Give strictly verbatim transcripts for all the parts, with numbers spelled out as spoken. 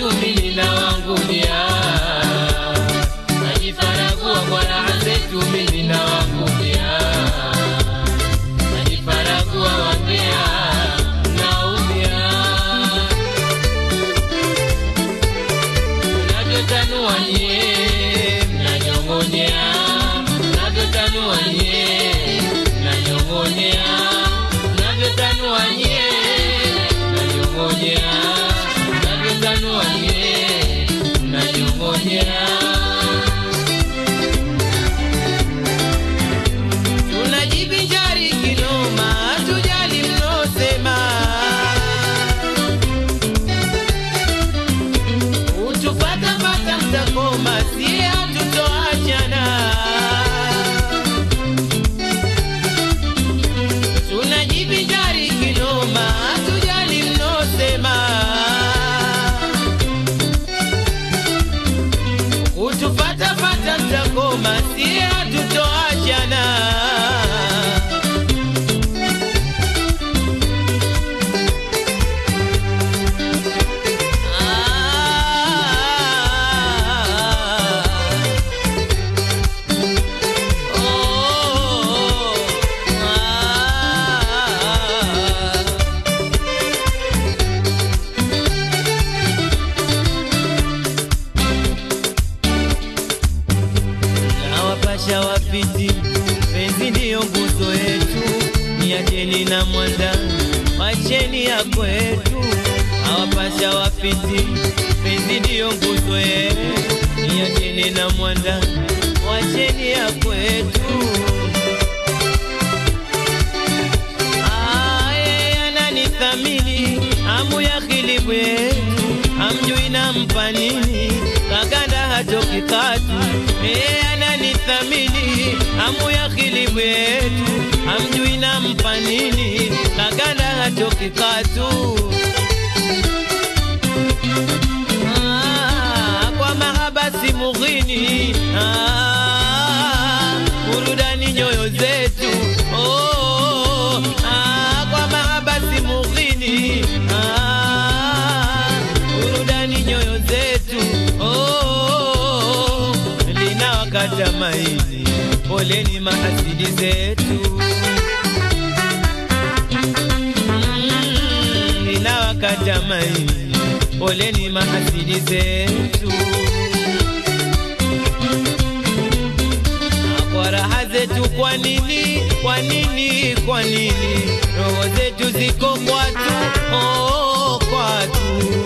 zetu mimi na wangu dia. Najifaragua kwa raha zetu mimi na wangu dia. Najifaragua wambea naumia. Navyotanua nye mnanyongonyea. Navyotanua nye mnanyongonyea. Navyotanua nye mnanyongonyea. Navyotanua nye mnanyongonyea. Tunajibinjari kinoma, tujali mnosema. Utupata pata mtakoma, siya tutoachana. Tunajibinjari kinoma, tujali mnosema. Utupata pata mtakoma, siya tutoachana. Wapiti penzi ndio nguzo yetu, niacheni na mwanda macheni ya kwetu. Hawapasha wapiti penzi ndio nguzo yetu, niacheni na mwanda macheni ya kwetu. Aye ananithamini amu ya khilibu yetu, amjui na mpanini kaganda hatoki katu. Eh ananithamini amu ya khilibu yetu, amjui na mpanini kaganda hatoki katu. Ah, kwa mahaba si mughini, ah, burudani nyoyo zetu. Oh, ah, kwa mahaba si mughini, ah, burudani nyoyo zetu. Oh, lina wakata maini, poleni mahasidi zetu. Mm, lina wakata maini, poleni mahasidi zetu. Kwa raha zetu kwa nini, kwa nini, kwa nini roho zetu ziko kwatu, oh kwatu.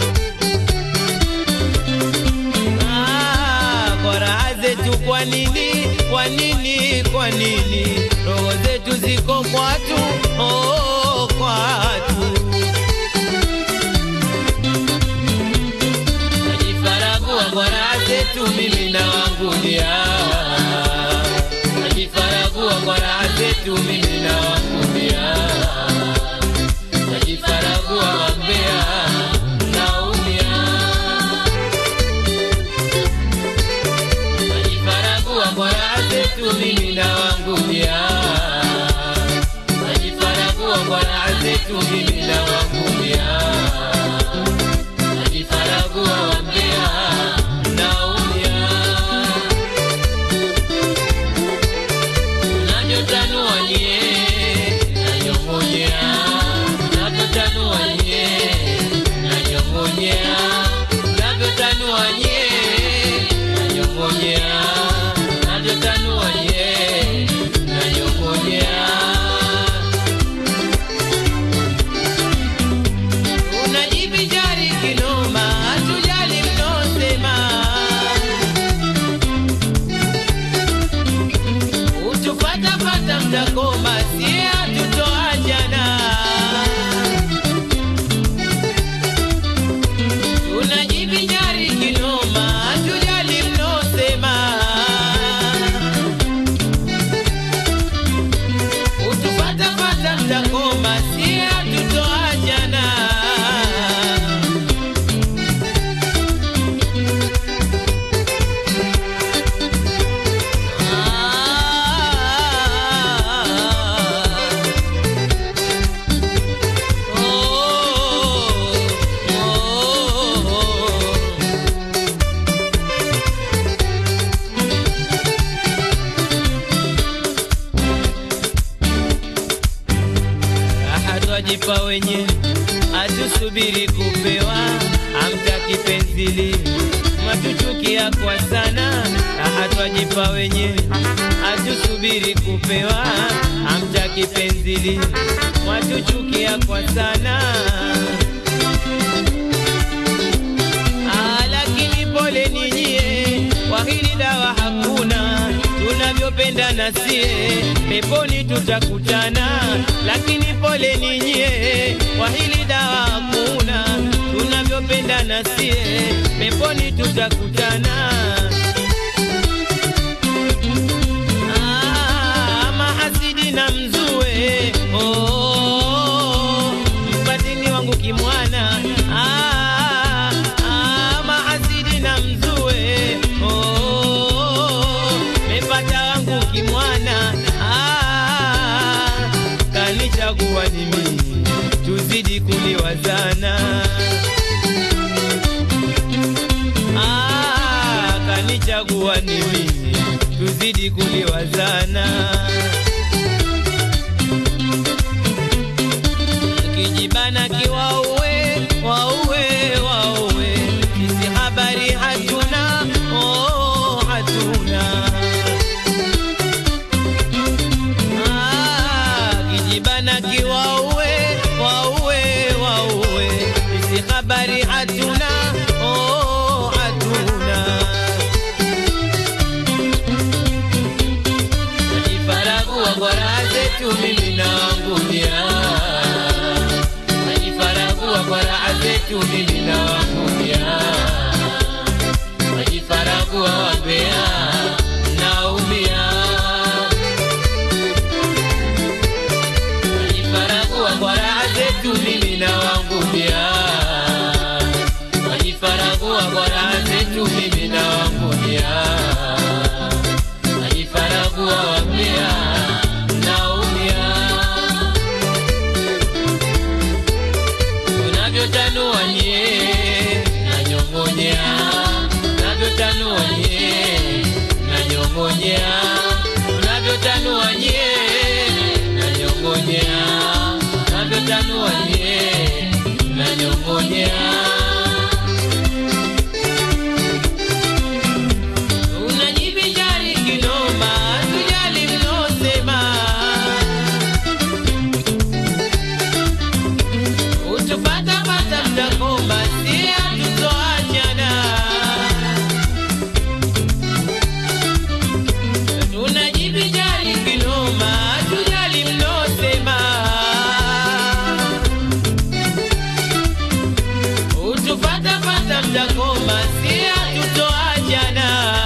Ah, kwa raha zetu kwa nini, kwa nini, kwa nini roho zetu ziko kwatu, oh kwatu. Najifaragua kwa raha zetu mimi na wangu dia. Najifaragua kwa raha zetu mimi na wangu dia. Najifaragua wambea naumia. Najifaragua kwa raha zetu mimi na wangu dia. Najifaragua kwa raha zetu mimi na wangu dia. Najifaragua wambea naumia. Navyotanua nye nanyongonyea. Navyotanua nye nanyongonyea. Navyotanua nye nanyongonyea. Navyotanua nye nanyongonyea. penzi lini, matuchukia kwa sana, hatwajipa wenyewe, hatusubiri kupewa, hamtaki penzi lini, matuchukia kwa sana. Ah, lakini pole ninyie, kwa hili dawa hakuna, tunavyopenda na sie, peponi tutakutana. Lakini pole ninyie, kwa hili dawa hakuna, tunavyopenda na sie, peponi tutakutana. Ah, mahasidi na mzue, oh, mpatini wangu kimwana. Ah, ah, mahasidi na mzue, oh, mepata wangu kimwana. Ah, kanichagua ni mimi, tuzidi kuliwazana. Ah, kanichagua ni mimi, tuzidi kuliwazana. Kijibana kiwauwe, wauwe, wauwe, sisi habari hatuna, oh, hatuna. Ah, kijibana kiwauwe, wauwe, wauwe, sisi habari hatuna, oh, hatuna. Najifaragua kwa raha zetu mimi na wangu nia, najifaragua kwa raha zetu mimi na wangu nia, najifaragua wambea naumia, najifaragua kwa raha zetu mimi na wangu nia, najifaragua kwa raha zetu mimi na wangu nia, najifaragua wambea naumia. Unavyotanua nye nanyongonyea, unavyotanua nye nanyongonyea, unavyotanua nye nanyongonyea, unavyotanua nye nanyongonyea. Unajibijari kinoma, tujali mnosema, utupata pata mtakoma, siya tutoachana. Unajibijari kinoma, tujali mnosema, utupata pata mtakoma, siya tutoachana.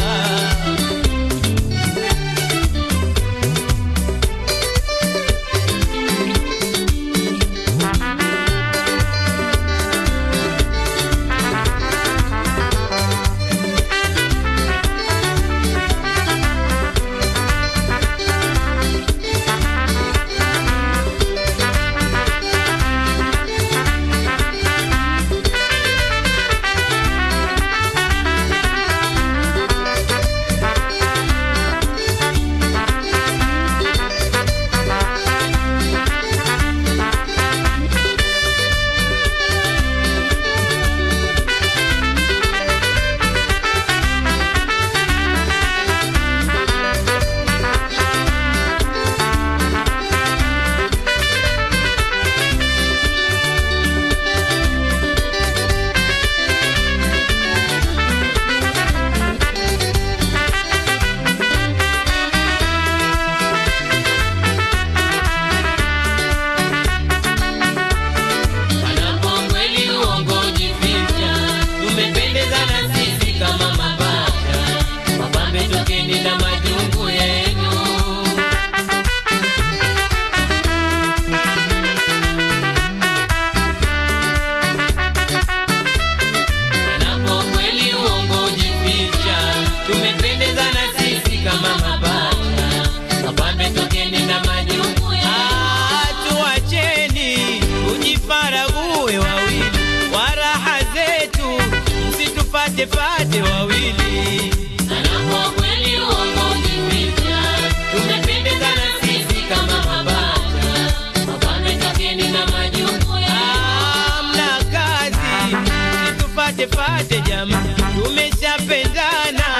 Fate wawili anapo kweli uongo jificha, tumependezana sisi kama mapacha, mapambe tokeni na majungu. Ah, mna kazi fate fate jama, tumeshapendana